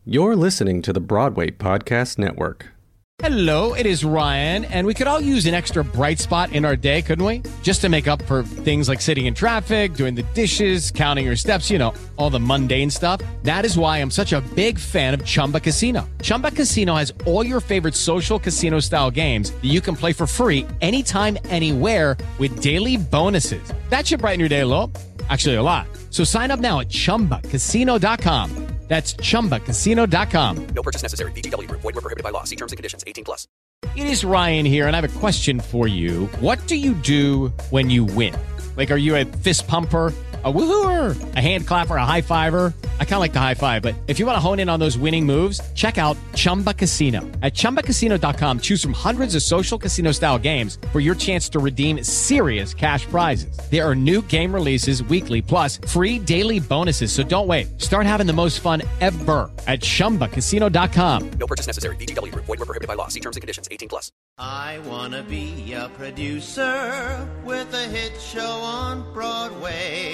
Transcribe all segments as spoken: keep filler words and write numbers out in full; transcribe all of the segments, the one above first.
You're listening to the Broadway Podcast Network. Hello, it is Ryan, and we could all use an extra bright spot in our day, couldn't we? Just to make up for things like sitting in traffic, doing the dishes, counting your steps, you know, all the mundane stuff. That is why I'm such a big fan of Chumba Casino. Chumba Casino has all your favorite social casino-style games that you can play for free anytime, anywhere with daily bonuses. That should brighten your day a little. Actually, a lot. So sign up now at chumba casino dot com. That's chumba casino dot com. No purchase necessary. V G W. Void where prohibited by law. See terms and conditions. eighteen plus. It is Ryan here, and I have a question for you. What do you do when you win? Like, are you a fist pumper, a woohooer, a hand clapper, a high fiver? I kind of like the high five, but if you want to hone in on those winning moves, check out Chumba Casino. At chumba casino dot com, choose from hundreds of social casino-style games for your chance to redeem serious cash prizes. There are new game releases weekly, plus free daily bonuses, so don't wait. Start having the most fun ever at chumba casino dot com. No purchase necessary. V G W. Void where prohibited by law. See terms and conditions. eighteen plus. I wanna be a producer with a hit show on Broadway.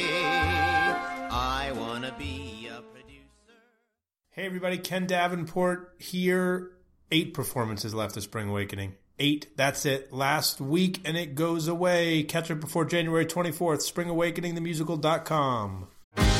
I wanna be a producer. Hey everybody, Ken Davenport here. Eight performances left of Spring Awakening. Eight, that's it. Last week, and it goes away. Catch it before January twenty-fourth. spring awakening the musical dot com.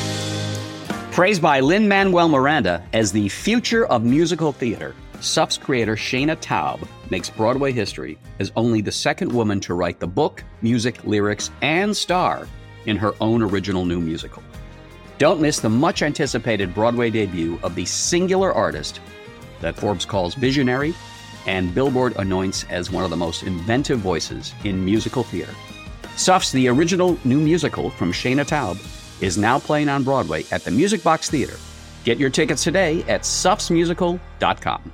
Praised by Lin-Manuel Miranda as the future of musical theater, S U F's creator Shana Taub makes Broadway history as only the second woman to write the book, music, lyrics, and star in her own original new musical. Don't miss the much-anticipated Broadway debut of the singular artist that Forbes calls visionary and Billboard anoints as one of the most inventive voices in musical theater. S U F's The Original New Musical from Shana Taub is now playing on Broadway at the Music Box Theater. Get your tickets today at S U Fs musical dot com.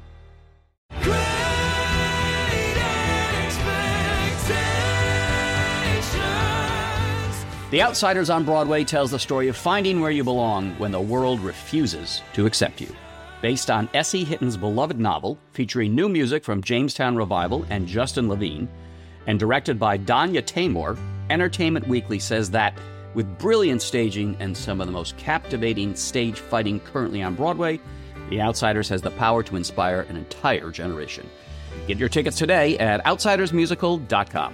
The Outsiders on Broadway tells the story of finding where you belong when the world refuses to accept you. Based on Essie Hitton's beloved novel, featuring new music from Jamestown Revival and Justin Levine, and directed by Danya Taymor, Entertainment Weekly says that, with brilliant staging and some of the most captivating stage fighting currently on Broadway, The Outsiders has the power to inspire an entire generation. Get your tickets today at outsiders musical dot com.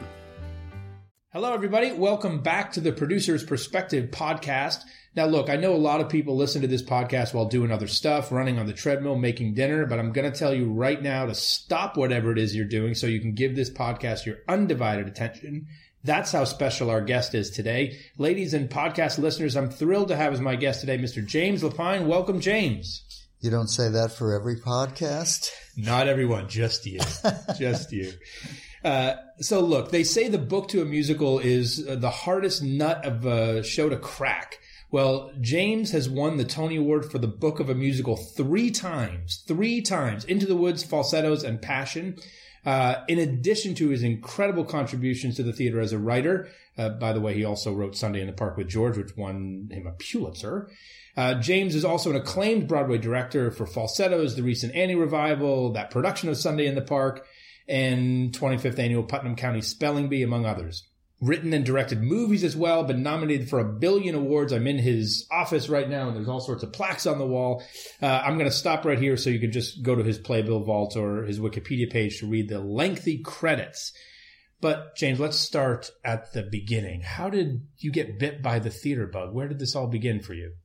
Hello, everybody. Welcome back to the Producer's Perspective podcast. Now, look, I know a lot of people listen to this podcast while doing other stuff, running on the treadmill, making dinner, but I'm going to tell you right now to stop whatever it is you're doing so you can give this podcast your undivided attention. That's how special our guest is today. Ladies and podcast listeners, I'm thrilled to have as my guest today Mister James Lapine. Welcome, James. You don't say that for every podcast? Not everyone, just you. Just you. Uh, so look, they say the book to a musical is uh, the hardest nut of a show to crack. Well, James has won the Tony Award for the book of a musical three times, three times, Into the Woods, Falsettos, and Passion. Uh, in addition to his incredible contributions to the theater as a writer, uh, by the way, he also wrote Sunday in the Park with George, which won him a Pulitzer. Uh, James is also an acclaimed Broadway director for Falsettos, the recent Annie revival, that production of Sunday in the Park, and twenty-fifth Annual Putnam County Spelling Bee, among others. Written and directed movies as well, been nominated for a billion awards. I'm in his office right now, and there's all sorts of plaques on the wall. Uh, I'm going to stop right here so you can just go to his Playbill vault or his Wikipedia page to read the lengthy credits. But, James, let's start at the beginning. How did you get bit by the theater bug? Where did this all begin for you?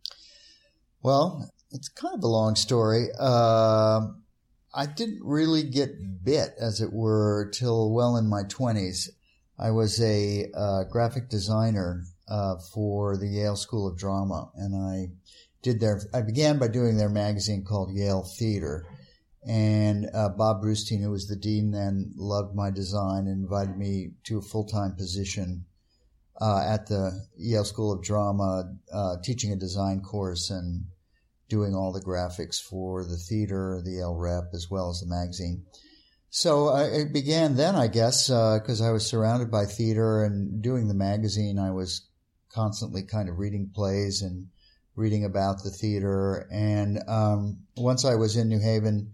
Well, it's kind of a long story. Uh, I didn't really get bit, as it were, till well in my twenties. I was a uh, graphic designer uh, for the Yale School of Drama, and I did their. I began by doing their magazine called Yale Theater, and uh, Bob Brustein, who was the dean then, loved my design and invited me to a full-time position uh, at the Yale School of Drama, uh, teaching a design course and doing all the graphics for the theater, the Yale Rep, as well as the magazine. So uh, it began then, I guess, because uh, I was surrounded by theater and doing the magazine. I was constantly kind of reading plays and reading about the theater. And um, once I was in New Haven,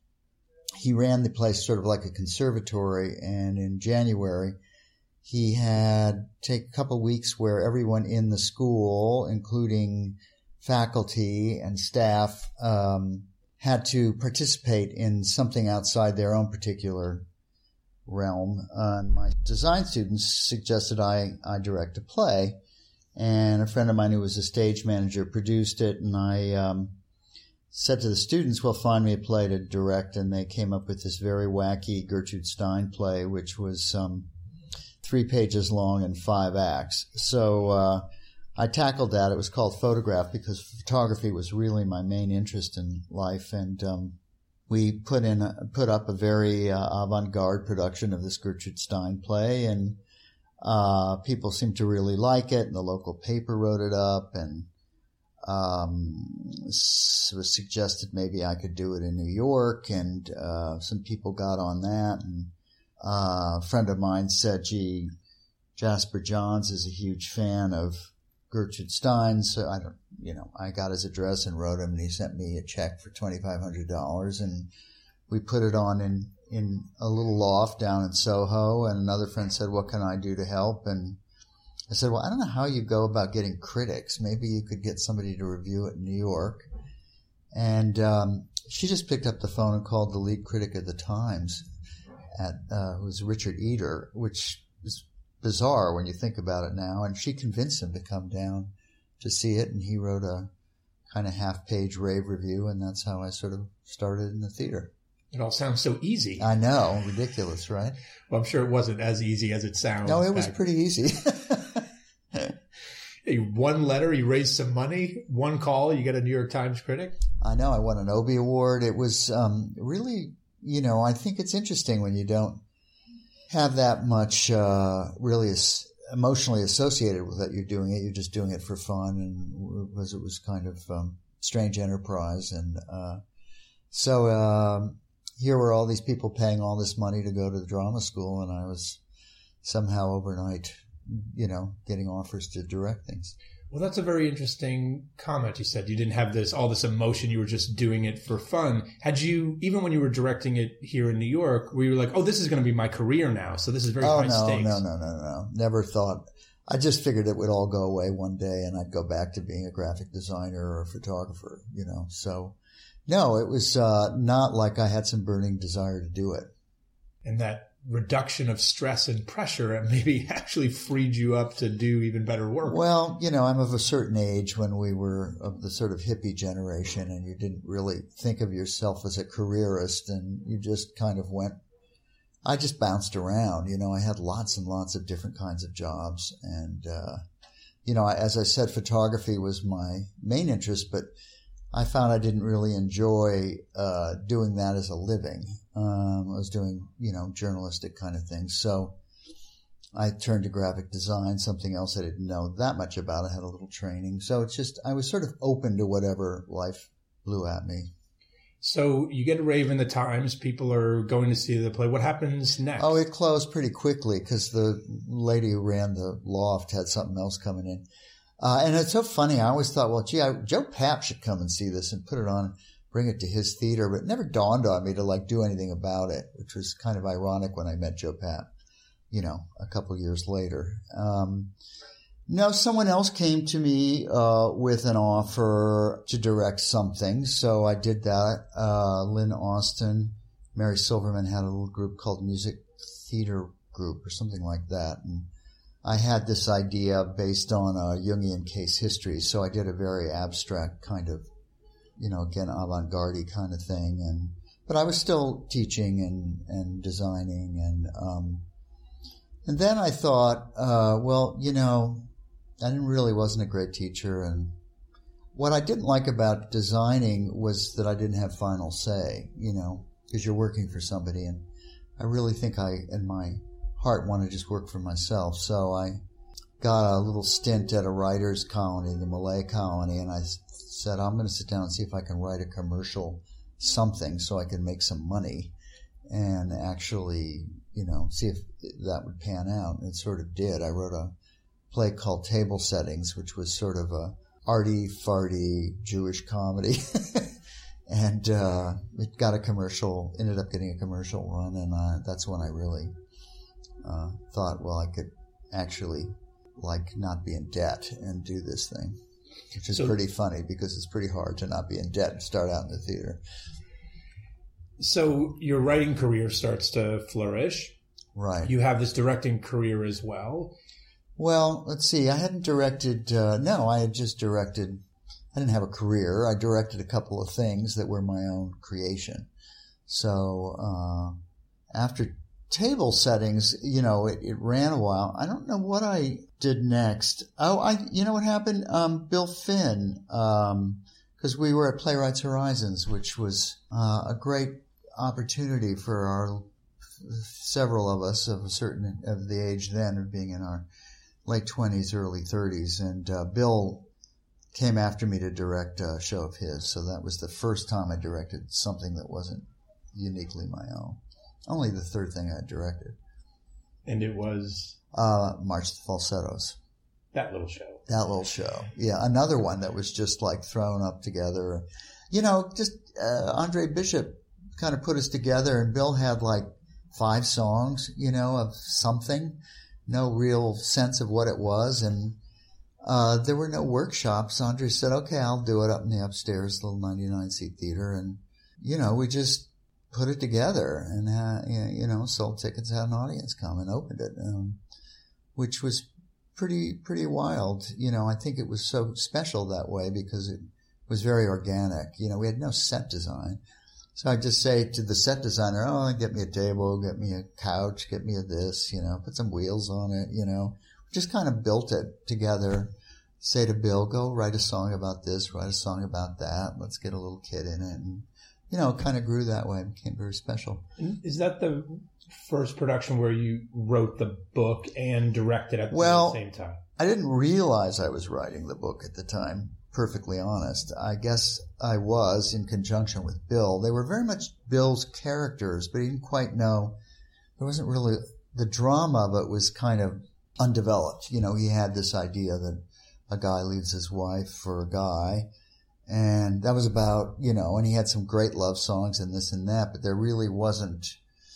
he ran the place sort of like a conservatory. And in January, he had take a couple of weeks where everyone in the school, including faculty and staff um, had to participate in something outside their own particular realm. Uh, and my design students suggested I, I direct a play. And a friend of mine who was a stage manager produced it, and I um, said to the students, well, find me a play to direct, and they came up with this very wacky Gertrude Stein play, which was um, three pages long and five acts. So uh, I tackled that. It was called Photograph because photography was really my main interest in life, and um, we put in a, put up a very uh, avant-garde production of this Gertrude Stein play, and Uh, people seemed to really like it, and the local paper wrote it up, and um, it was suggested maybe I could do it in New York, and uh, some people got on that. And uh, a friend of mine said, gee, Jasper Johns is a huge fan of Gertrude Stein, so I don't, you know, I got his address and wrote him, and he sent me a check for twenty-five hundred dollars, and we put it on in in a little loft down in Soho, and another friend said, what can I do to help? And I said, well, I don't know how you go about getting critics. Maybe you could get somebody to review it in New York. And um, she just picked up the phone and called the lead critic of the Times, at uh, who was Richard Eder, which is bizarre when you think about it now. And she convinced him to come down to see it, and he wrote a kind of half-page rave review, and that's how I sort of started in the theater. It all sounds so easy. I know. Ridiculous, right? Well, I'm sure it wasn't as easy as it sounds. No, it was back. pretty easy. Hey, one letter, you raised some money. One call, you get a New York Times critic. I know. I won an Obie Award. It was um, really, you know, I think it's interesting when you don't have that much uh, really as emotionally associated with that you're doing it. You're just doing it for fun, and because it was kind of um, strange enterprise. And uh, so... Um, Here were all these people paying all this money to go to the drama school, and I was somehow overnight, you know, getting offers to direct things. Well, that's a very interesting comment. You said you didn't have this all this emotion. You were just doing it for fun. Had you, even when you were directing it here in New York, were you like, oh, this is going to be my career now, so this is very oh, high no, stakes? no, no, no, no. Never thought. I just figured it would all go away one day, and I'd go back to being a graphic designer or a photographer, you know, so... No, it was uh, not like I had some burning desire to do it. And that reduction of stress and pressure maybe actually freed you up to do even better work. Well, you know, I'm of a certain age when we were of the sort of hippie generation, and you didn't really think of yourself as a careerist, and you just kind of went, I just bounced around. You know, I had lots and lots of different kinds of jobs. And, uh, you know, as I said, photography was my main interest, but I found I didn't really enjoy uh, doing that as a living. Um, I was doing, you know, journalistic kind of things. So I turned to graphic design, something else I didn't know that much about. I had a little training. So it's just, I was sort of open to whatever life blew at me. So you get a rave in the Times. People are going to see the play. What happens next? Oh, it closed pretty quickly because the lady who ran the loft had something else coming in. Uh, and it's so funny. I always thought, well, gee, I, Joe Papp should come and see this and put it on, bring it to his theater. But it never dawned on me to like do anything about it, which was kind of ironic when I met Joe Papp, you know, a couple years later. Um, no, someone else came to me uh, with an offer to direct something. So I did that. Uh, Lynn Austin, Mary Silverman had a little group called Music Theater Group or something like that. And I had this idea based on a Jungian case history, so I did a very abstract kind of, you know, again, avant-garde kind of thing. And but I was still teaching and, and designing. And um, and then I thought, uh, well, you know, I didn't really wasn't a great teacher. And what I didn't like about designing was that I didn't have final say, you know, because you're working for somebody. And I really think I, in my heart, want to just work for myself. So I got a little stint at a writer's colony, the Malay colony, and I said, I'm going to sit down and see if I can write a commercial something so I can make some money and actually, you know, see if that would pan out. And it sort of did. I wrote a play called Table Settings, which was sort of a arty, farty Jewish comedy. And uh, it got a commercial, ended up getting a commercial run, and uh, that's when I really uh, thought, well, I could actually, like, not be in debt and do this thing. which is So- pretty funny because it's pretty hard to not be in debt and start out in the theater. So your writing career starts to flourish. Right. You have this directing career as well. Well, let's see. I hadn't directed, uh, no, I had just directed, I didn't have a career. I directed a couple of things that were my own creation. So, uh, after Table Settings, you know, it, it ran a while. I don't know what I did next. Oh, I, you know what happened? Um, Bill Finn, um, cause we were at Playwrights Horizons, which was, uh, a great opportunity for our, several of us of a certain, of the age then of being in our late twenties, early thirties. And, uh, Bill came after me to direct a show of his. So that was the first time I directed something that wasn't uniquely my own. Only the third thing I directed. And it was Uh, March of the Falsettos. that little show. That little show. Yeah. Another one that was just like thrown up together. You know, just, uh, Andre Bishop kind of put us together, and Bill had like five songs, you know, of something. No real sense of what it was. And, uh, there were no workshops. Andre said, okay, I'll do it up in the upstairs little ninety-nine seat theater. And, you know, we just put it together and, uh, you know, sold tickets, had an audience come and opened it, um, which was pretty, pretty wild. You know, I think it was so special that way because it was very organic. You know, we had no set design. So I just say to the set designer, oh, get me a table, get me a couch, get me a this, you know, put some wheels on it, you know. Just kind of built it together. Say to Bill, go write a song about this, write a song about that. Let's get a little kid in it. And, you know, it kind of grew that way. It became very special. Is that the first production where you wrote the book and directed at the Well, same time? I didn't realize I was writing the book at the time, perfectly honest. I guess I was in conjunction with Bill. They were very much Bill's characters, but he didn't quite know. There wasn't really, the drama of it was kind of undeveloped. You know, he had this idea that a guy leaves his wife for a guy, and that was about, you know, and he had some great love songs and this and that, but there really wasn't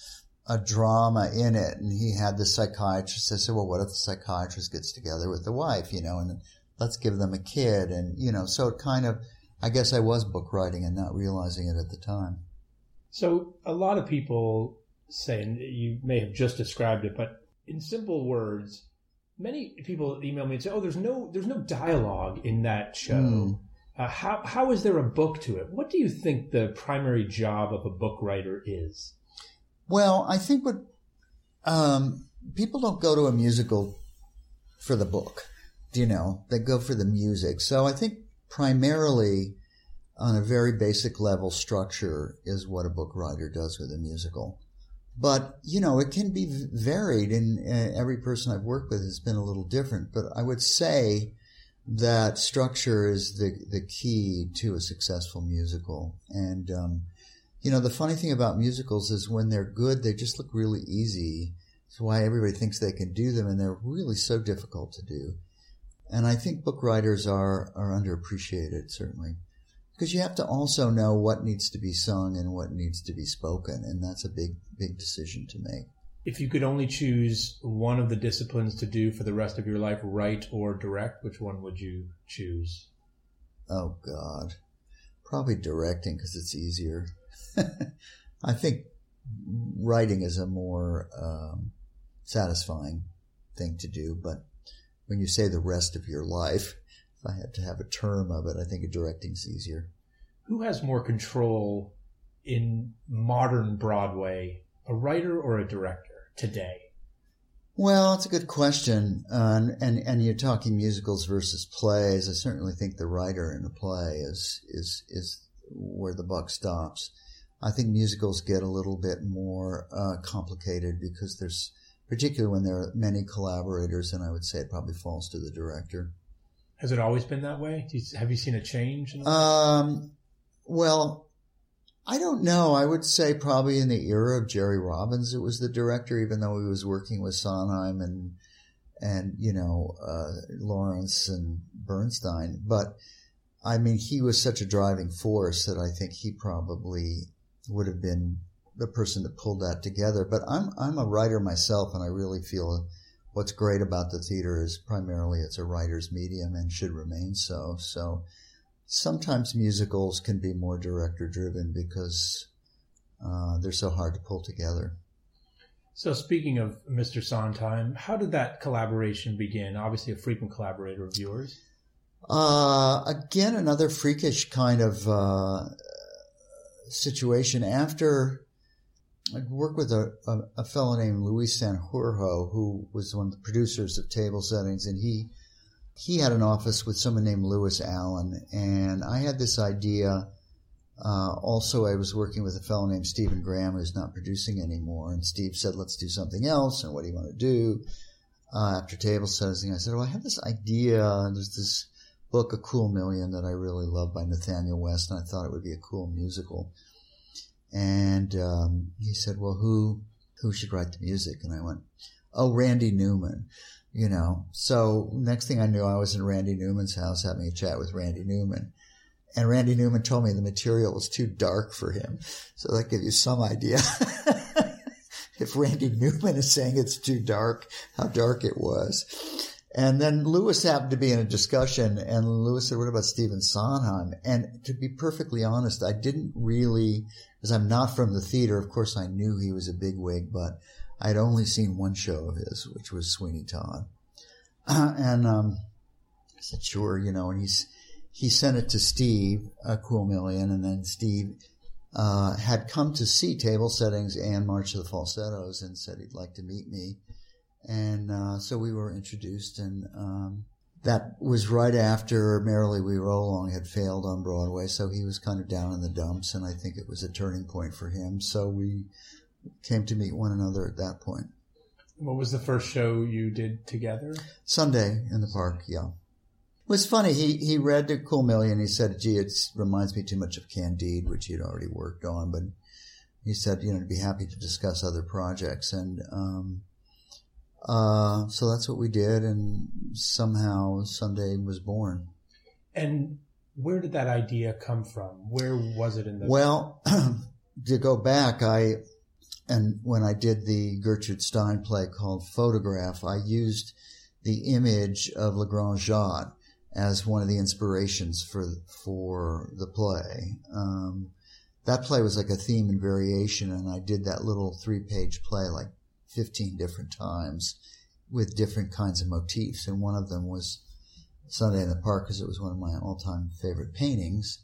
a drama in it. And he had the psychiatrist. I said, well, what if the psychiatrist gets together with the wife, you know, and let's give them a kid. And, you know, so it kind of, I guess I was book writing and not realizing it at the time. So a lot of people say, and you may have just described it, but in simple words, many people email me and say, oh, there's no, there's no dialogue in that show. Mm. Uh, how, how is there a book to it? What do you think the primary job of a book writer is? Well, I think what, um, people don't go to a musical for the book, you know, they go for the music. So I think primarily on a very basic level, structure is what a book writer does with a musical. But, you know, it can be varied, and uh, every person I've worked with has been a little different. But I would say that structure is the, the key to a successful musical. And, um, you know, the funny thing about musicals is when they're good, they just look really easy. That's why everybody thinks they can do them, and they're really so difficult to do. And I think book writers are, are underappreciated, certainly. Because you have to also know what needs to be sung and what needs to be spoken, and that's a big, big decision to make. If you could only choose one of the disciplines to do for the rest of your life, write or direct, which one would you choose? Oh, God. Probably directing because it's easier. I think writing is a more um, satisfying thing to do, but when you say the rest of your life, if I had to have a term of it, I think directing's easier. Who has more control in modern Broadway, a writer or a director today? Well, it's a good question. Uh, and, and, and you're talking musicals versus plays. I certainly think the writer in a play is, is, is where the buck stops. I think musicals get a little bit more, uh, complicated because there's, particularly when there are many collaborators, and I would say it probably falls to the director. Has it always been that way? Do you, have you seen a change? In um, well, I don't know. I would say probably in the era of Jerry Robbins, it was the director, even though he was working with Sondheim and, and, you know, uh, Lawrence and Bernstein. But I mean, he was such a driving force that I think he probably would have been the person that pulled that together. But I'm, I'm a writer myself, and I really feel what's great about the theater is primarily it's a writer's medium and should remain so. So sometimes musicals can be more director-driven because uh, they're so hard to pull together. So speaking of Mister Sondheim, how did that collaboration begin? Obviously a frequent collaborator of yours. Uh, again, another freakish kind of uh, situation. After I'd worked with a, a, a fellow named Luis Sanjurjo, who was one of the producers of Table Settings, and he he had an office with someone named Lewis Allen, and I had this idea. Uh, also, I was working with a fellow named Stephen Graham, who's not producing anymore, and Steve said, let's do something else, and what do you want to do? Uh, after Table Settings, I said, well, I have this idea. There's this book, A Cool Million, that I really love by Nathaniel West, and I thought it would be a cool musical. And um, he said, well, who who should write the music? And I went, oh, Randy Newman, you know. So next thing I knew, I was in Randy Newman's house having a chat with Randy Newman. And Randy Newman told me the material was too dark for him. So that gives you some idea. If Randy Newman is saying it's too dark, how dark it was. And then Lewis happened to be in a discussion, and Lewis said, what about Stephen Sondheim? And to be perfectly honest, I didn't really, because I'm not from the theater, of course I knew he was a bigwig, but I'd only seen one show of his, which was Sweeney Todd. Uh, and um, I said, sure, you know, and he's he sent it to Steve, A Cool Million, and then Steve uh, had come to see Table Settings and March of the Falsettos and said he'd like to meet me. And uh, so we were introduced, and um, that was right after Merrily We Roll Along had failed on Broadway, so he was kind of down in the dumps, and I think it was a turning point for him. So we came to meet one another at that point. What was the first show you did together? Sunday in the Park, yeah. It was funny. He he read The Cool Million. He said, gee, it reminds me too much of Candide, which he'd already worked on, but he said, you know, to be happy to discuss other projects. And um Uh, so that's what we did, and somehow Sunday was born. And where did that idea come from? Where was it in the... Well, to go back, I, and when I did the Gertrude Stein play called Photograph, I used the image of Le Grand Jatte as one of the inspirations for, for the play. Um, that play was like a theme and variation, and I did that little three-page play like fifteen different times with different kinds of motifs. And one of them was Sunday in the Park, because it was one of my all-time favorite paintings.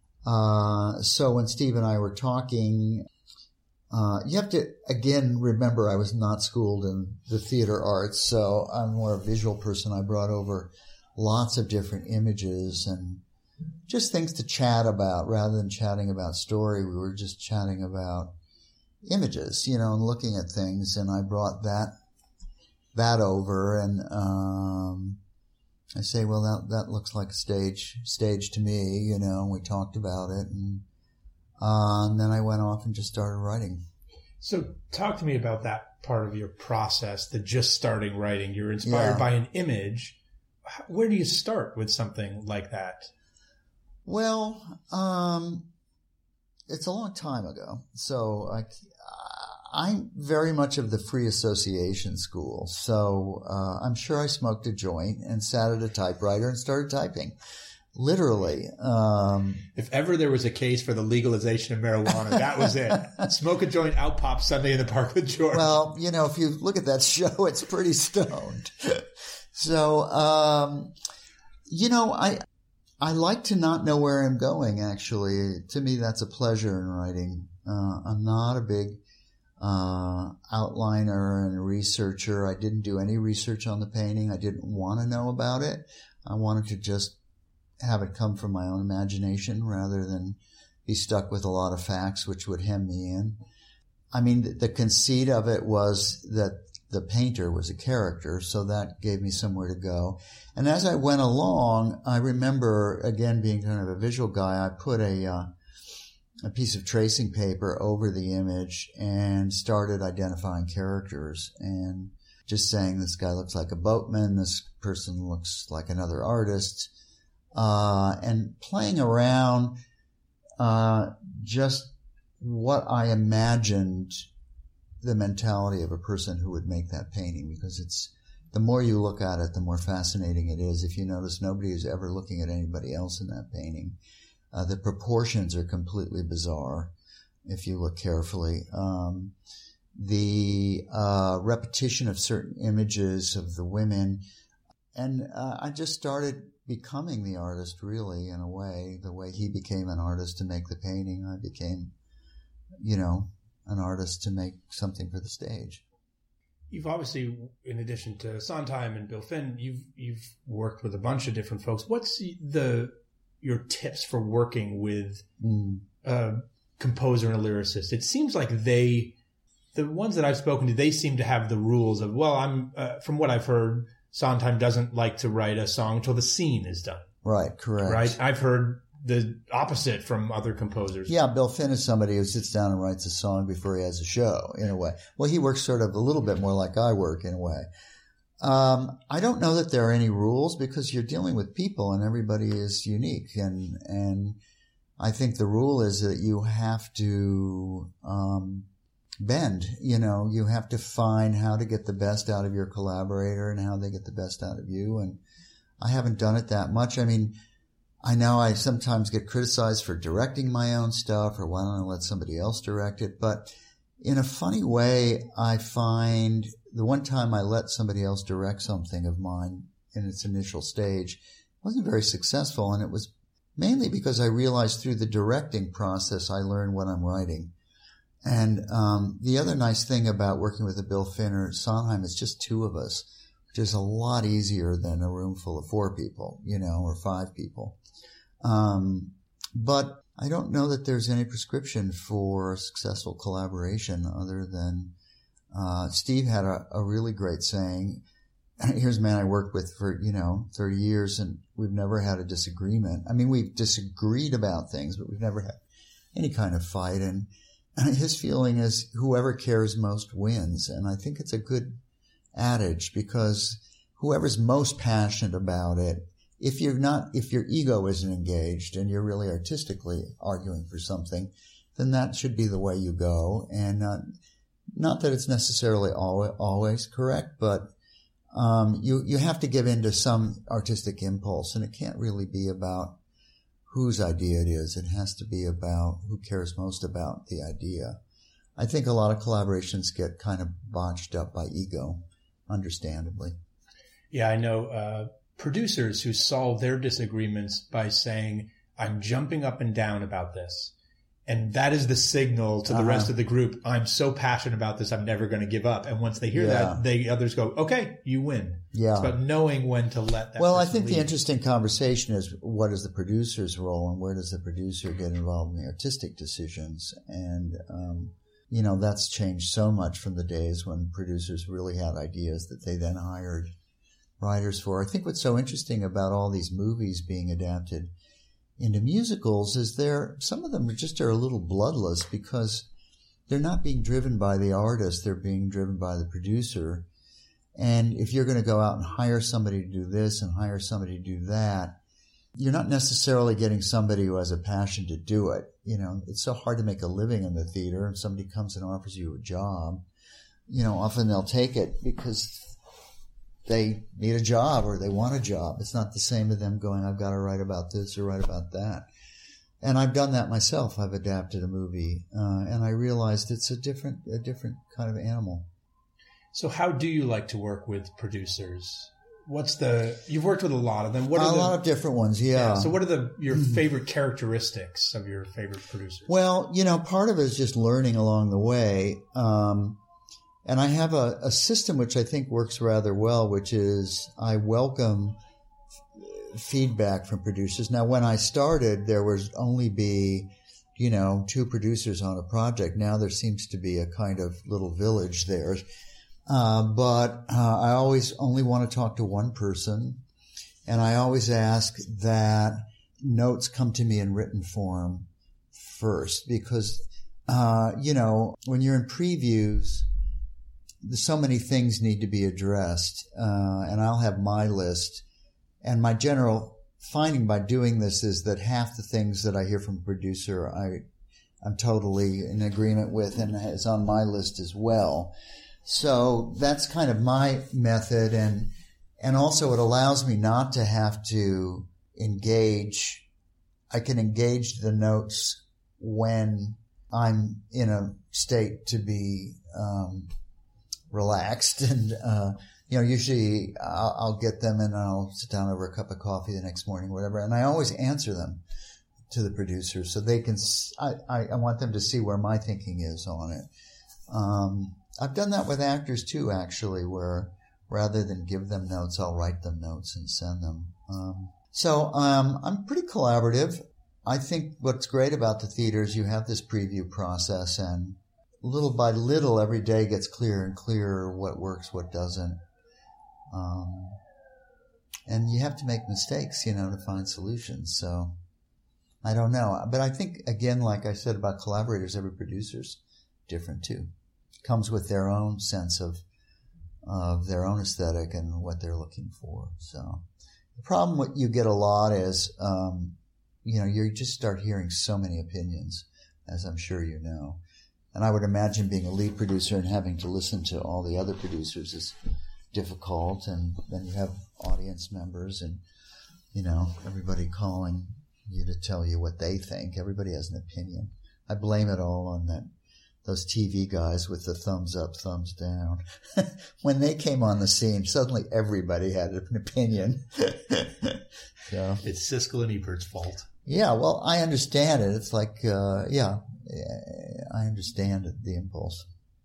Uh, so when Steve and I were talking, uh, you have to, again, remember I was not schooled in the theater arts, so I'm more a visual person. I brought over lots of different images and just things to chat about. Rather than chatting about story, we were just chatting about images, you know, and looking at things. And I brought that that over, and um, I say, well, that that looks like a stage stage to me, you know. And we talked about it, and, uh, and then I went off and just started writing. So talk to me about that part of your process, the just starting writing. You're inspired Yeah. by an image. Where do you start with something like that? Well, um, it's a long time ago, so I, I'm very much of the free association school. So uh, I'm sure I smoked a joint and sat at a typewriter and started typing, literally. Um, If ever there was a case for the legalization of marijuana, that was it. Smoke a joint, out pops Sunday in the Park with George. well, you know, if you look at that show, it's pretty stoned. So, um, you know, I I like to not know where I'm going, actually. To me, that's a pleasure in writing. Uh, I'm not a big uh, outliner and researcher. I didn't do any research on the painting. I didn't want to know about it. I wanted to just have it come from my own imagination rather than be stuck with a lot of facts, which would hem me in. I mean, the, the conceit of it was that the painter was a character, so that gave me somewhere to go. And as I went along, I remember, again, being kind of a visual guy, I put a uh, a piece of tracing paper over the image and started identifying characters and just saying, this guy looks like a boatman, this person looks like another artist, uh, and playing around uh, just what I imagined the mentality of a person who would make that painting, because it's the more you look at it, the more fascinating it is. If you notice, nobody is ever looking at anybody else in that painting. Uh, the proportions are completely bizarre if you look carefully. Um, the uh, repetition of certain images of the women. And uh, I just started becoming the artist, really, in a way. The way he became an artist to make the painting, I became, you know, an artist to make something for the stage. You've obviously, in addition to Sondheim and Bill Finn, you've you've worked with a bunch of different folks. What's the your tips for working with Mm. a composer and a lyricist? It seems like they, the ones that I've spoken to, they seem to have the rules of, well, I'm uh, from what I've heard, Sondheim doesn't like to write a song until the scene is done. Right, correct. Right? I've heard the opposite from other composers. Yeah, Bill Finn is somebody who sits down and writes a song before he has a show, in a way. Well, he works sort of a little bit more like I work, in a way. Um, I don't know that there are any rules because you're dealing with people and everybody is unique. And, and I think the rule is that you have to, um, bend, you know, you have to find how to get the best out of your collaborator and how they get the best out of you. And I haven't done it that much. I mean, I know I sometimes get criticized for directing my own stuff or why don't I let somebody else direct it? But in a funny way, I find the one time I let somebody else direct something of mine in its initial stage wasn't very successful. And it was mainly because I realized through the directing process, I learned what I'm writing. And um, the other nice thing about working with a Bill Finn or Sondheim is just two of us, which is a lot easier than a room full of four people, you know, or five people. Um, but I don't know that there's any prescription for successful collaboration other than, uh, Steve had a, a really great saying. Here's a man I worked with for, you know, thirty years and we've never had a disagreement. I mean, we've disagreed about things, but we've never had any kind of fight. And his feeling is whoever cares most wins. And I think it's a good adage because whoever's most passionate about it, If you're not, if your ego isn't engaged and you're really artistically arguing for something, then that should be the way you go. And uh, not that it's necessarily always, always correct, but um, you you have to give in to some artistic impulse, and it can't really be about whose idea it is. It has to be about who cares most about the idea. I think a lot of collaborations get kind of botched up by ego, understandably. Yeah, I know. Uh... producers who solve their disagreements by saying, I'm jumping up and down about this. And that is the signal to the uh-huh. rest of the group. I'm so passionate about this. I'm never going to give up. And once they hear yeah. that, they others go, okay, you win. Yeah. It's about knowing when to let that Well, I person think lead. the interesting conversation is what is the producer's role and where does the producer get involved in the artistic decisions? And, um, you know, that's changed so much from the days when producers really had ideas that they then hired writers for. I think what's so interesting about all these movies being adapted into musicals is they're, some of them are just are a little bloodless because they're not being driven by the artist, they're being driven by the producer. And if you're going to go out and hire somebody to do this and hire somebody to do that, you're not necessarily getting somebody who has a passion to do it. You know, it's so hard to make a living in the theater. If somebody comes and offers you a job, you know, often they'll take it because they need a job or they want a job. It's not the same to them going, I've got to write about this or write about that. And I've done that myself. I've adapted a movie, uh, and I realized it's a different, a different kind of animal. So how do you like to work with producers? What's the, you've worked with a lot of them. What are a the, lot of different ones, yeah. yeah. So what are the, your favorite characteristics of your favorite producers? Well, you know, part of it is just learning along the way. Um, And I have a, a system which I think works rather well, which is I welcome f- feedback from producers. Now, when I started, there was only be, you know, two producers on a project. Now there seems to be a kind of little village there. Uh, but uh, I always only want to talk to one person. And I always ask that notes come to me in written form first because, uh, you know, when you're in previews, so many things need to be addressed, uh, and I'll have my list. And my general finding by doing this is that half the things that I hear from a producer, I, I'm totally in agreement with and is on my list as well. So that's kind of my method, and and also it allows me not to have to engage. I can engage the notes when I'm in a state to be um, relaxed, and uh, you know, usually I'll, I'll get them and I'll sit down over a cup of coffee the next morning, whatever, and I always answer them to the producers so they can. I, I, I want them to see where my thinking is on it. Um, I've done that with actors too, actually, where rather than give them notes, I'll write them notes and send them. Um, so um, I'm pretty collaborative. I think what's great about the theater is you have this preview process, and little by little, every day gets clearer and clearer what works, what doesn't. Um, and you have to make mistakes, you know, to find solutions. So I don't know. But I think, again, like I said about collaborators, every producer's different too. Comes with their own sense of of their own aesthetic and what they're looking for. So the problem what you get a lot is, um, you know, you just start hearing so many opinions, as I'm sure you know. And I would imagine being a lead producer and having to listen to all the other producers is difficult. And then you have audience members and, you know, everybody calling you to tell you what they think. Everybody has an opinion. I blame it all on that. Those T V guys with the thumbs up, thumbs down. When they came on the scene, suddenly everybody had an opinion. So, it's Siskel and Ebert's fault. Yeah, well, I understand it. It's like, uh, yeah, I understand the impulse.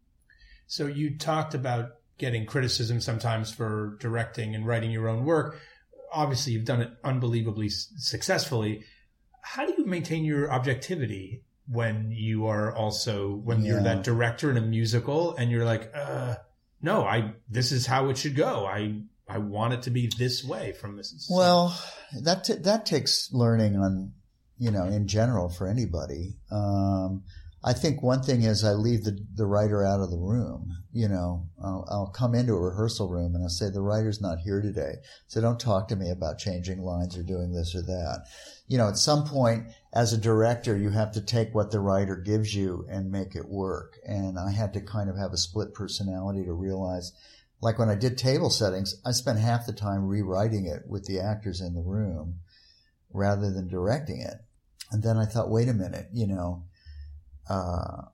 So you talked about getting criticism sometimes for directing and writing your own work. Obviously, you've done it unbelievably successfully. How do you maintain your objectivity when you are also, when yeah. you're that director in a musical and you're like, uh, no, I, this is how it should go. I, I want it to be this way from this. Well, that, t- that takes learning on, you know, in general for anybody. Um, I think one thing is I leave the, the writer out of the room. You know, I'll, I'll come into a rehearsal room and I'll say, the writer's not here today, so don't talk to me about changing lines or doing this or that. You know, at some point as a director, you have to take what the writer gives you and make it work. And I had to kind of have a split personality to realize, like when I did table settings, I spent half the time rewriting it with the actors in the room rather than directing it. And then I thought, wait a minute, you know, uh,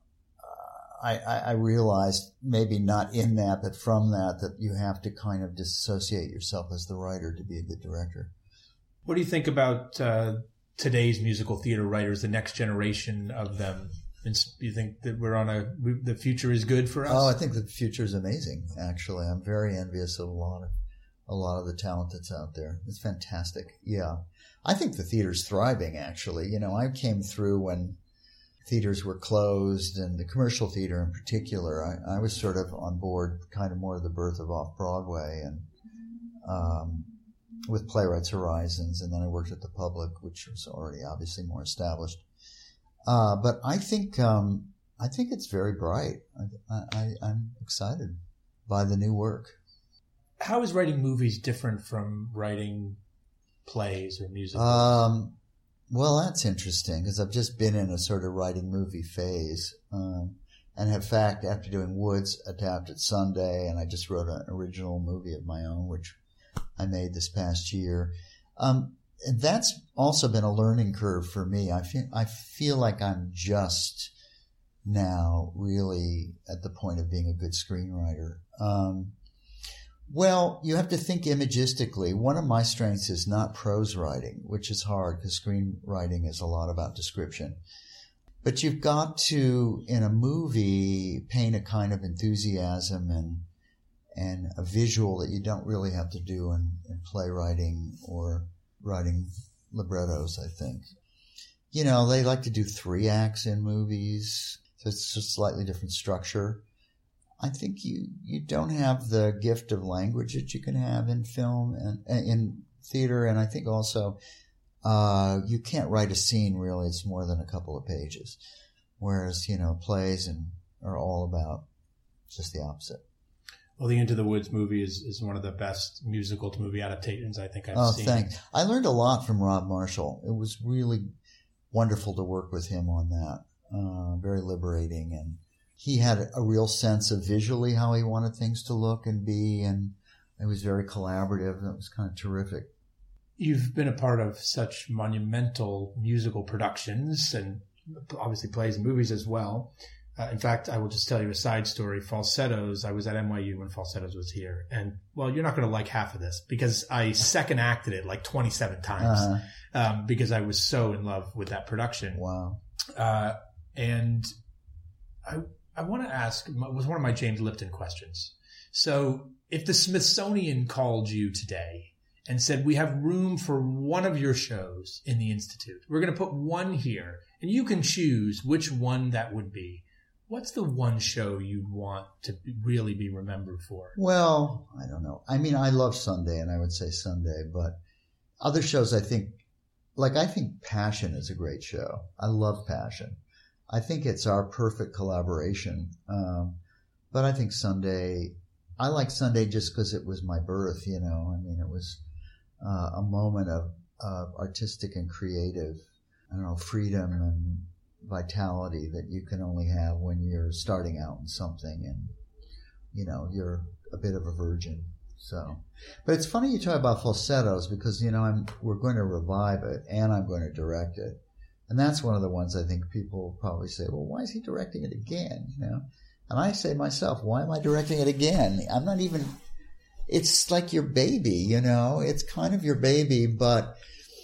I, I realized maybe not in that, but from that, that you have to kind of disassociate yourself as the writer to be a good director. What do you think about uh, today's musical theater writers, the next generation of them? And do you think that we're on a, the future is good for us? Oh, I think the future is amazing, actually. I'm very envious of a lot of, a lot of the talent that's out there. It's fantastic. Yeah. I think the theater's thriving, actually. You know, I came through when theaters were closed, and the commercial theater in particular. I, I was sort of on board kind of more of the birth of Off-Broadway and um, with Playwrights Horizons, and then I worked at the Public, which was already obviously more established. Uh, but I think um, I think it's very bright. I, I, I'm excited by the new work. How is writing movies different from writing plays or musicals? Um, well, that's interesting because I've just been in a sort of writing movie phase. Um, and in fact, after doing Woods, adapted Sunday, and I just wrote an original movie of my own, which I made this past year. Um, and that's also been a learning curve for me. I feel, I feel like I'm just now really at the point of being a good screenwriter. Um, Well, you have to think imagistically. One of my strengths is not prose writing, which is hard because screenwriting is a lot about description. But you've got to, in a movie, paint a kind of enthusiasm and and a visual that you don't really have to do in, in playwriting or writing librettos, I think. You know, they like to do three acts in movies, so it's a slightly different structure. I think you, you don't have the gift of language that you can have in film and in theater. And I think also, uh, you can't write a scene really. It's more than a couple of pages. Whereas, you know, plays and are all about just the opposite. Well, the Into the Woods movie is, is one of the best musical to movie adaptations I think I've oh, seen. Oh, thanks. I learned a lot from Rob Marshall. It was really wonderful to work with him on that. Uh, very liberating and he had a real sense of visually how he wanted things to look and be, and it was very collaborative. That was kind of terrific. You've been a part of such monumental musical productions and obviously plays and movies as well. Uh, in fact, I will just tell you a side story. Falsettos, I was at N Y U when Falsettos was here. And, well, you're not going to like half of this because I second acted it like twenty-seven times uh-huh. um, because I was so in love with that production. Wow. Uh, and I I want to ask, it was one of my James Lipton questions. So if the Smithsonian called you today and said, we have room for one of your shows in the Institute, we're going to put one here, and you can choose which one that would be, what's the one show you'd want to really be remembered for? Well, I don't know. I mean, I love Sunday, and I would say Sunday, but other shows I think, like I think Passion is a great show. I love Passion. I think it's our perfect collaboration. Um, but I think Sunday, I like Sunday just because it was my birth, you know. I mean, it was uh, a moment of, of artistic and creative, I don't know, freedom and vitality that you can only have when you're starting out in something and, you know, you're a bit of a virgin. So, but it's funny you talk about Falsettos because, you know, I'm, we're going to revive it and I'm going to direct it. And that's one of the ones I think people probably say, well, why is he directing it again? You know, and I say myself, why am I directing it again? I'm not even, it's like your baby, you know, it's kind of your baby, but,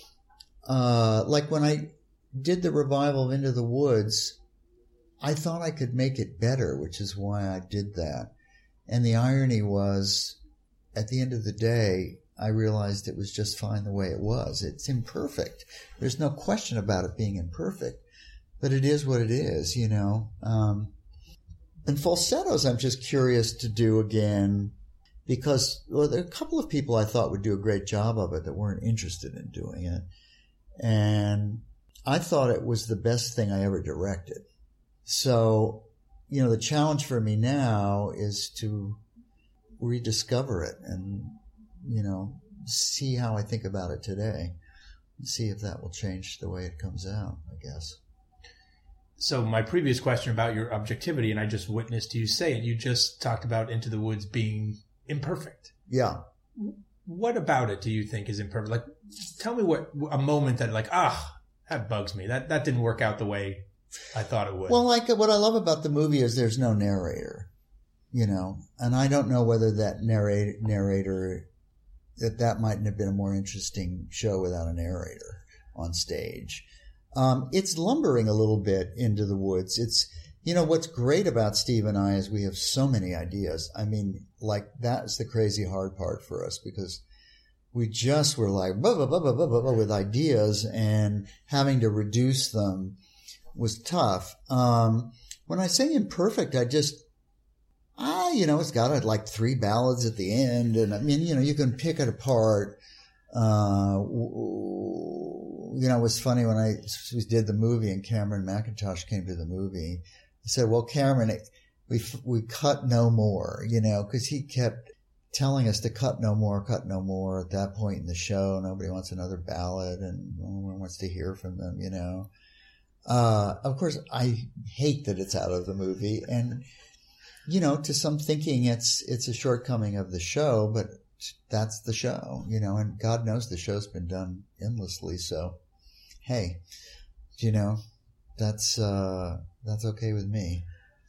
uh, like when I did the revival of Into the Woods, I thought I could make it better, which is why I did that. And the irony was, at the end of the day, I realized it was just fine the way it was. It's imperfect. There's no question about it being imperfect, but it is what it is, you know. Um, and Falsettos, I'm just curious to do again because well, there are a couple of people I thought would do a great job of it that weren't interested in doing it. And I thought it was the best thing I ever directed. So, you know, the challenge for me now is to rediscover it and, you know, see how I think about it today and see if that will change the way it comes out, I guess. So my previous question about your objectivity, and I just witnessed you say it, you just talked about Into the Woods being imperfect. Yeah. What about it do you think is imperfect? Like, tell me what a moment that like, ah, that bugs me. That that didn't work out the way I thought it would. Well, like what I love about the movie is there's no narrator, you know, and I don't know whether that narrate, narrator, that that mightn't have been a more interesting show without a narrator on stage. Um, it's lumbering a little bit Into the Woods. It's, you know, what's great about Steve and I is we have so many ideas. I mean, like that's the crazy hard part for us because we just were like, blah, blah, blah, blah, blah, blah, with ideas and having to reduce them was tough. Um, when I say imperfect, I just, ah, you know, it's got like three ballads at the end. And I mean, you know, you can pick it apart. Uh, you know, it was funny when I we did the movie and Cameron McIntosh came to the movie. I said, well, Cameron, we, we cut no more, you know, cause he kept telling us to cut no more, cut no more. At that point in the show, nobody wants another ballad and no one wants to hear from them, you know. Uh, of course, I hate that it's out of the movie. And, you know, to some thinking it's, it's a shortcoming of the show, but that's the show, you know, and God knows the show's been done endlessly. So, hey, you know, that's, uh, that's okay with me.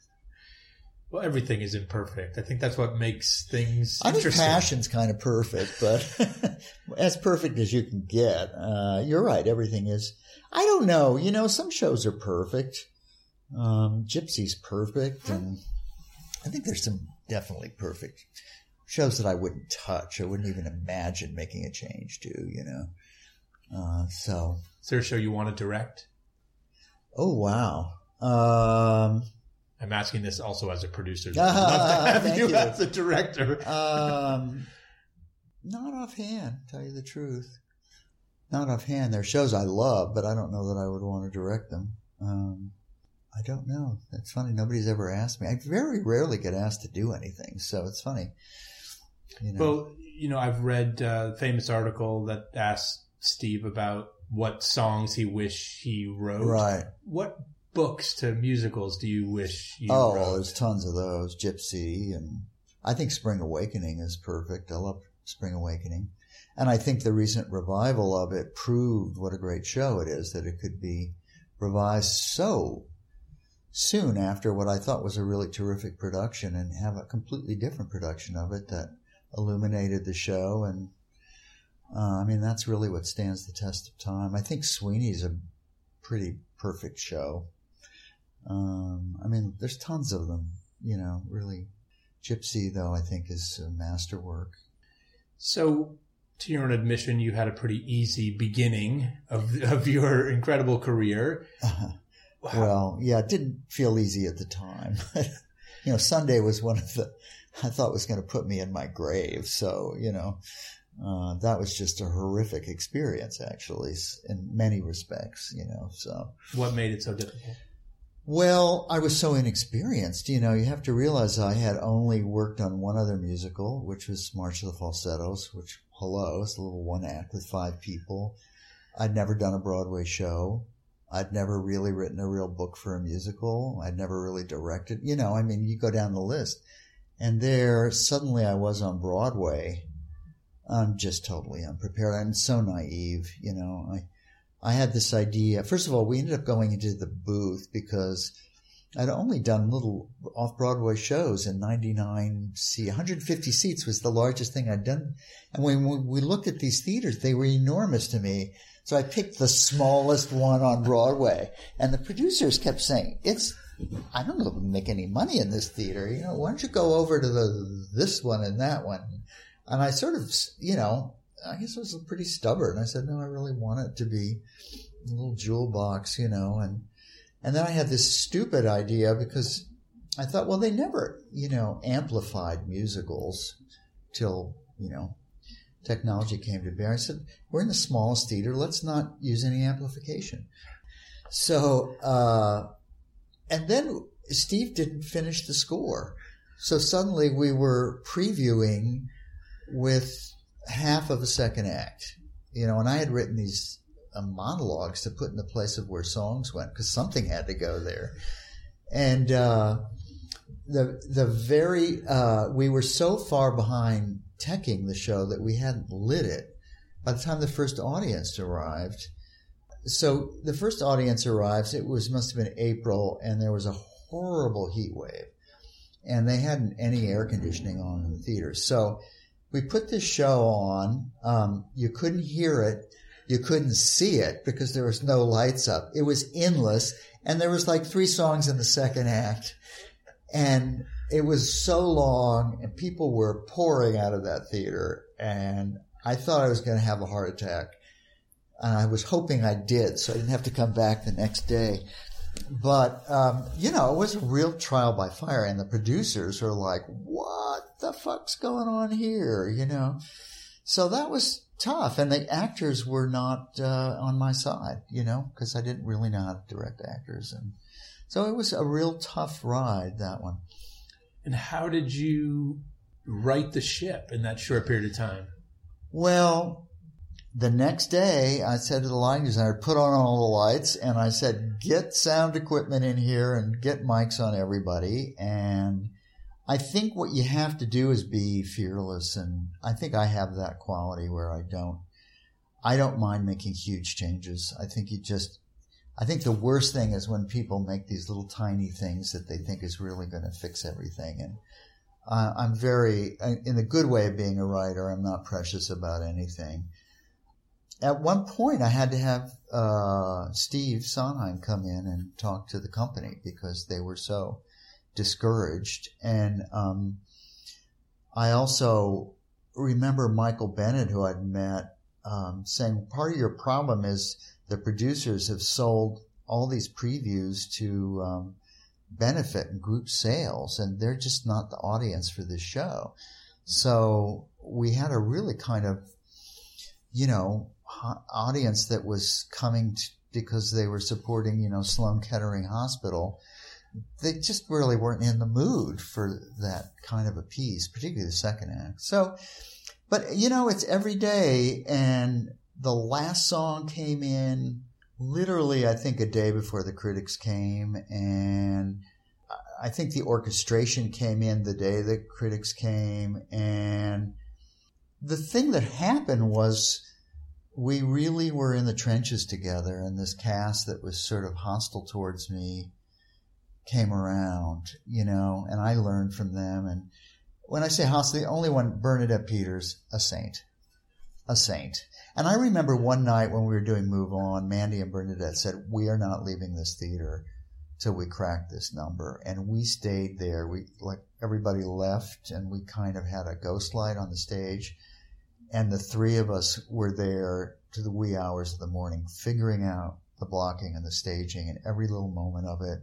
Well, everything is imperfect. I think that's what makes things I think interesting. Passion's kind of perfect, but as perfect as you can get. Uh, you're right. Everything is. I don't know. You know, some shows are perfect. Um, Gypsy's perfect. And I think there's some definitely perfect shows that I wouldn't touch. I wouldn't even imagine making a change to, you know. Uh, so. Is there a show you want to direct? Oh, wow. Um, I'm asking this also as a producer. Uh, I'd love to have thank you, you. as a director. um, not offhand, tell you the truth. Not offhand. There are shows I love, but I don't know that I would want to direct them. Um, I don't know. That's funny. Nobody's ever asked me. I very rarely get asked to do anything, so it's funny. You know. Well, you know, I've read a famous article that asked Steve about what songs he wished he wrote. Right. What books to musicals do you wish you Oh, wrote? there's tons of those. Gypsy, and I think Spring Awakening is perfect. I love Spring Awakening. And I think the recent revival of it proved what a great show it is, that it could be revised so soon after what I thought was a really terrific production, and have a completely different production of it that illuminated the show. And uh, I mean, that's really what stands the test of time. I think Sweeney's a pretty perfect show. Um, I mean, there's tons of them, you know, really. Gypsy, though, I think is a masterwork. So, to your own admission, you had a pretty easy beginning of of your incredible career. Uh, well, yeah, it didn't feel easy at the time. You know, Sunday was one of the, I thought was going to put me in my grave. So, you know, uh, that was just a horrific experience, actually, in many respects, you know, so. What made it so difficult? Well, I was so inexperienced. You know, you have to realize I had only worked on one other musical, which was March of the Falsettos, which, hello, is a little one act with five people. I'd never done a Broadway show. I'd never really written a real book for a musical. I'd never really directed. You know, I mean, you go down the list. And there, suddenly I was on Broadway. I'm just totally unprepared. I'm so naive, you know. I I had this idea. First of all, we ended up going into the booth because I'd only done little off-Broadway shows in ninety-nine seats. one hundred fifty seats was the largest thing I'd done. And when we looked at these theaters, they were enormous to me. So I picked the smallest one on Broadway. And the producers kept saying, it's, I don't know if we can make any money in this theater. You know, why don't you go over to the this one and that one? And I sort of, you know, I guess I was pretty stubborn. I said, no, I really want it to be a little jewel box, you know. And and then I had this stupid idea because I thought, well, they never, you know, amplified musicals till, you know, technology came to bear. I said, we're in the smallest theater. Let's not use any amplification. So, uh, and then Steve didn't finish the score. So suddenly we were previewing with half of a second act, you know, and I had written these uh, monologues to put in the place of where songs went because something had to go there. And uh, the the very uh, we were so far behind teching the show that we hadn't lit it by the time the first audience arrived. So the first audience arrives. It was must have been April, and there was a horrible heat wave, and they hadn't any air conditioning on in the theater. So we put this show on. Um, you couldn't hear it. You couldn't see it because there was no lights up. It was endless. And there was like three songs in the second act. And it was so long and people were pouring out of that theater. And I thought I was going to have a heart attack. And I was hoping I did so I didn't have to come back the next day. But, um, you know, it was a real trial by fire. And the producers were like, what the fuck's going on here? You know? So that was tough. And the actors were not uh, on my side, you know, because I didn't really know how to direct actors. And so it was a real tough ride, that one. And how did you right the ship in that short period of time? Well, the next day, I said to the lighting designer, put on all the lights, and I said, get sound equipment in here and get mics on everybody. And I think what you have to do is be fearless, and I think I have that quality where I don't, I don't mind making huge changes. I think you just, I think the worst thing is when people make these little tiny things that they think is really going to fix everything. And uh, I'm very, in the good way of being a writer, I'm not precious about anything. At one point, I had to have uh, Steve Sondheim come in and talk to the company because they were so discouraged. And um, I also remember Michael Bennett, who I'd met, um, saying part of your problem is the producers have sold all these previews to um, benefit and group sales, and they're just not the audience for this show. So we had a really kind of, you know, audience that was coming to, because they were supporting, you know, Sloan Kettering Hospital. They just really weren't in the mood for that kind of a piece, particularly the second act. So, but, you know, it's every day, and the last song came in literally, I think, a day before the critics came, and I think the orchestration came in the day the critics came, and the thing that happened was we really were in the trenches together, and this cast that was sort of hostile towards me came around, you know, and I learned from them. And when I say hostile, the only one, Bernadette Peters, a saint, a saint. And I remember one night when we were doing Move On, Mandy and Bernadette said, we are not leaving this theater till we crack this number. And we stayed there. We, like, everybody left, and we kind of had a ghost light on the stage. And the three of us were there to the wee hours of the morning, figuring out the blocking and the staging and every little moment of it.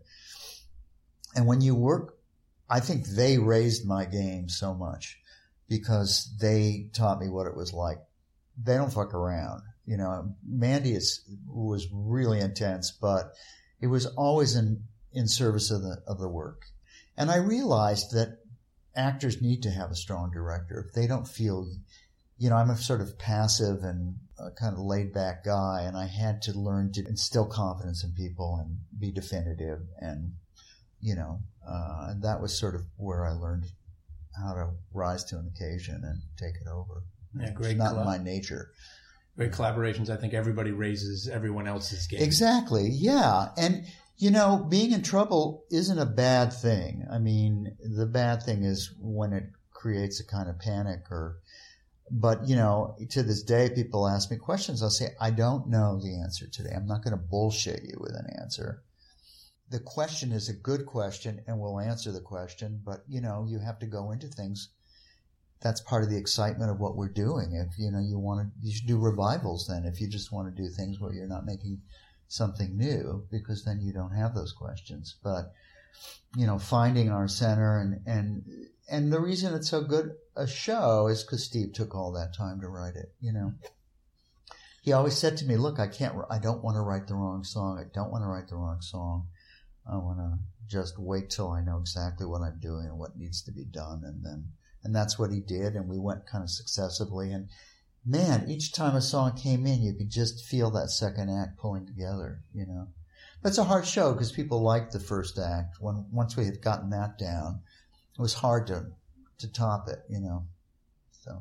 And when you work, I think they raised my game so much because they taught me what it was like. They don't fuck around. You know, Mandy is, was really intense, but it was always in, in service of the, of the work. And I realized that actors need to have a strong director. If they don't feel, you know, I'm a sort of passive and a kind of laid back guy, and I had to learn to instill confidence in people and be definitive. And, you know, uh, and that was sort of where I learned how to rise to an occasion and take it over. Yeah, great. It's not collab- in my nature. Great collaborations. I think everybody raises everyone else's game. Exactly. Yeah. And, you know, being in trouble isn't a bad thing. I mean, the bad thing is when it creates a kind of panic or, but, you know, to this day, people ask me questions. I'll say, I don't know the answer today. I'm not going to bullshit you with an answer. The question is a good question and we'll answer the question, but, you know, you have to go into things. That's part of the excitement of what we're doing. If, you know, you want to, you should do revivals then if you just want to do things where you're not making something new, because then you don't have those questions. But, you know, finding our center and, and, and the reason it's so good a show is because Steve took all that time to write it, you know. He always said to me, look, I can't, I don't want to write the wrong song. I don't want to write the wrong song. I want to just wait till I know exactly what I'm doing and what needs to be done. And then, and that's what he did. And we went kind of successively. And man, each time a song came in, you could just feel that second act pulling together, you know. But it's a hard show because people liked the first act. When, once we had gotten that down, it was hard to, to top it, you know. So,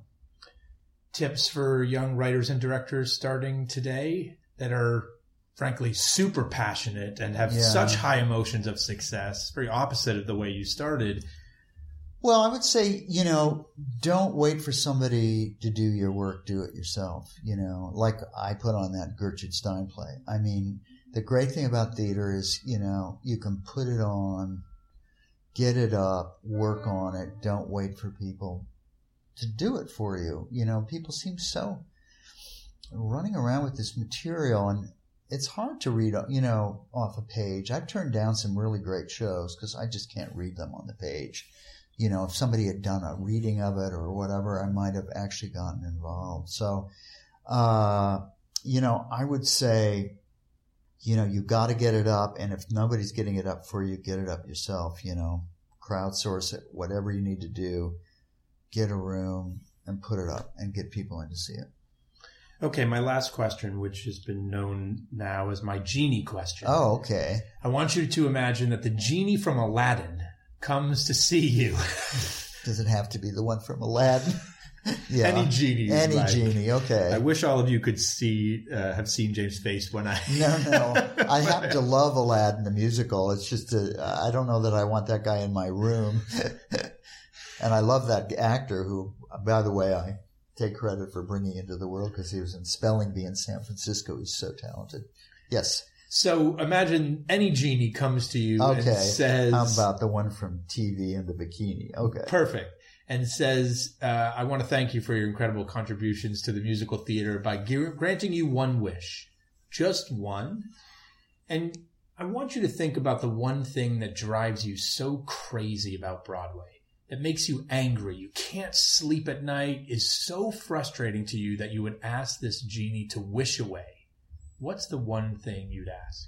tips for young writers and directors starting today that are frankly super passionate and have Yeah. such high emotions of success, very opposite of the way you started. well, I would say, you know, don't wait for somebody to do your work. Do it yourself, you know, like I put on that Gertrude Stein play. I mean, the great thing about theater is, you know, you can put it on, get it up, work on it. Don't wait for people to do it for you. You know, people seem so running around with this material, and it's hard to read, you know, off a page. I've turned down some really great shows because I just can't read them on the page. You know, if somebody had done a reading of it or whatever, I might have actually gotten involved. So, uh, you know, I would say, you know, you got to get it up. And if nobody's getting it up for you, get it up yourself, you know, crowdsource it, whatever you need to do, get a room and put it up and get people in to see it. Okay, my last question, which has been known now as my genie question. Oh, okay. I want you to imagine that the genie from Aladdin comes to see you. Does it have to be the one from Aladdin? Yeah. Any genie. Any like. genie, okay. I wish all of you could see, uh, have seen James' face when I... No, no. I happen to love Aladdin, the musical. It's just, a, I don't know that I want that guy in my room. And I love that actor who, by the way, I take credit for bringing into the world because he was in Spelling Bee in San Francisco. He's so talented. Yes. So imagine any genie comes to you Okay. and says... How about the one from T V and the bikini? Okay. Perfect. And says, uh, I want to thank you for your incredible contributions to the musical theater by g- granting you one wish. Just one. And I want you to think about the one thing that drives you so crazy about Broadway, that makes you angry, you can't sleep at night, is so frustrating to you that you would ask this genie to wish away. What's the one thing you'd ask?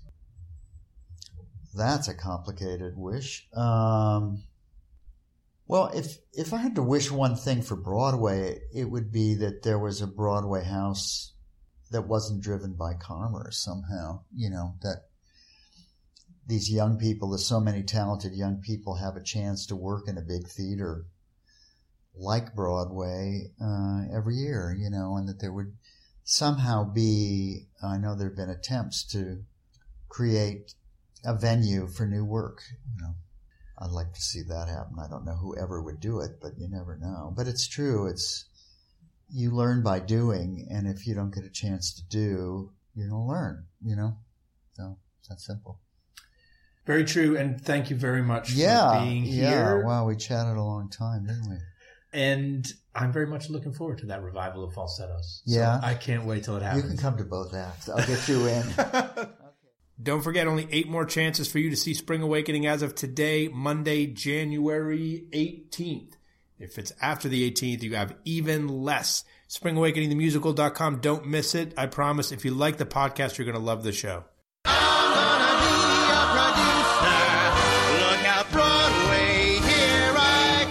That's a complicated wish. Um, well, if if I had to wish one thing for Broadway, it would be that there was a Broadway house that wasn't driven by commerce somehow, you know, that these young people, there's so many talented young people have a chance to work in a big theater like Broadway uh, every year, you know, and that there would somehow be, I know there have been attempts to create a venue for new work, you know. I'd like to see that happen. I don't know whoever would do it, but you never know. But it's true. It's, you learn by doing, and if you don't get a chance to do, you don't learn, you know? So it's that simple. Very true, and thank you very much yeah, for being yeah. here. Wow, we chatted a long time, didn't we? And I'm very much looking forward to that revival of Falsettos. Yeah. So I can't wait till it happens. You can come to both acts. I'll get you in. Don't forget, only eight more chances for you to see Spring Awakening as of today, Monday, January eighteenth. If it's after the eighteenth, you have even less. spring awakening the musical dot com. Don't miss it. I promise, if you like the podcast, you're going to love the show. I'm gonna be a producer. Look out, Broadway, here I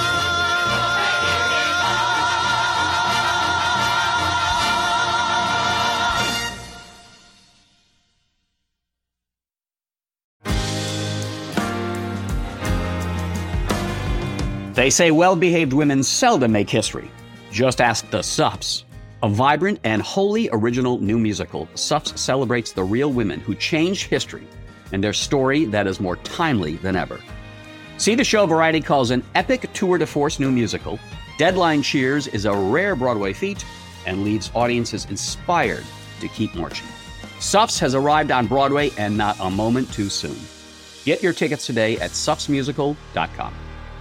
They say well-behaved women seldom make history. Just ask the Suffs. A vibrant and wholly original new musical, Suffs celebrates the real women who changed history and their story that is more timely than ever. See the show Variety calls an epic tour de force new musical. Deadline cheers is a rare Broadway feat and leaves audiences inspired to keep marching. Suffs has arrived on Broadway and not a moment too soon. Get your tickets today at suffs musical dot com.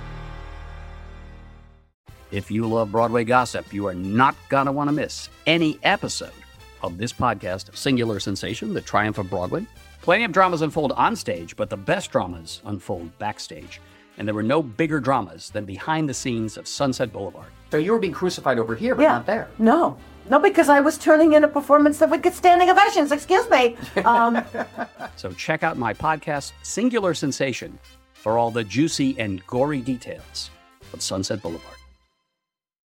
If you love Broadway gossip, you are not going to want to miss any episode of this podcast, Singular Sensation, The Triumph of Broadway. Plenty of dramas unfold on stage, but the best dramas unfold backstage. And there were no bigger dramas than behind the scenes of Sunset Boulevard. So you were being crucified over here, but yeah. not there. No. No, because I was turning in a performance that would get standing ovations. Excuse me. Um, so check out my podcast, Singular Sensation, for all the juicy and gory details of Sunset Boulevard.